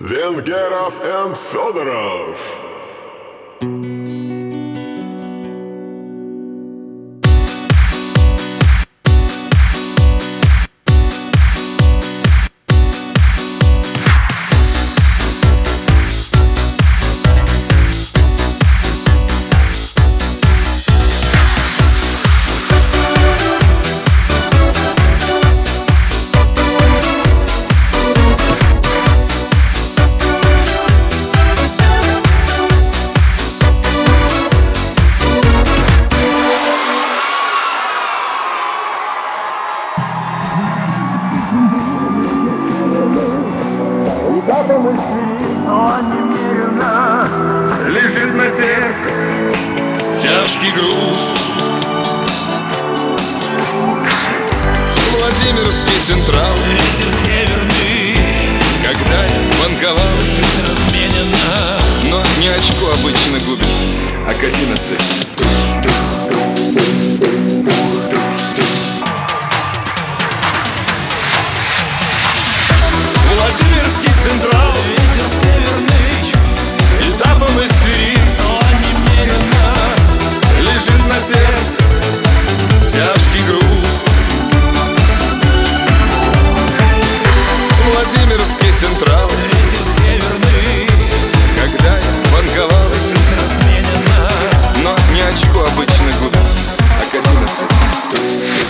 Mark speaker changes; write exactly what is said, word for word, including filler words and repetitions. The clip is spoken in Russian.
Speaker 1: Венгеров и Федоров.
Speaker 2: Когда мысли, но немерено лежит на сердце тяжкий груз. Владимирский Централ, когда я банковал, но не очко обычно губит, а к одиннадцать. Владимирский Централ, ветер северный, этапом из Твери, но немерено лежит на сердце тяжкий груз. Владимирский Централ, ветер северный, когда я банковал, разменено, но не очко обычно губит, а к одиннадцать.